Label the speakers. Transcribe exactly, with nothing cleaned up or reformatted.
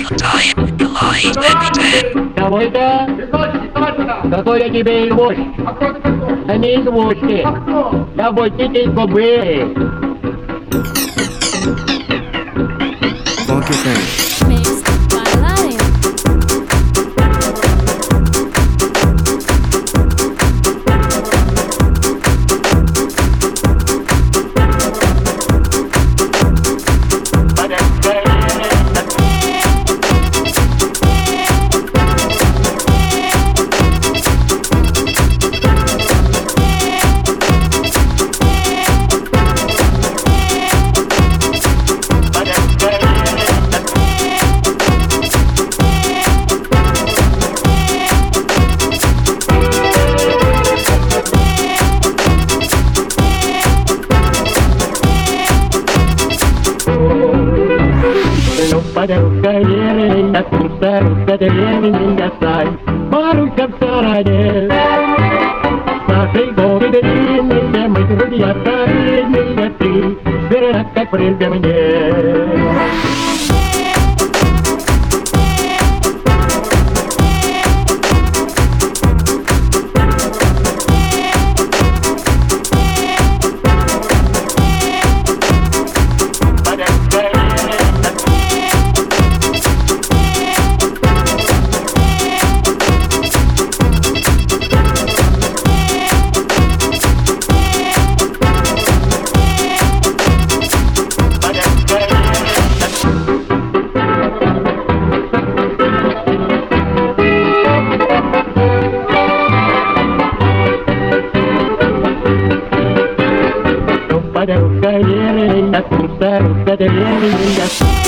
Speaker 1: time, Light Every
Speaker 2: Давай-ка, какой я тебе извозчик? Да не извозчик, я водительку был.
Speaker 3: Funky thing.
Speaker 4: Mixed by Lion.
Speaker 2: Подруга Ерина, старушка древень гасай, Маруся в стороне. Наши годы длинные, мы друзья старинные, ты верна, как прежде мне. Подруга Ерина, старушка древень гасай.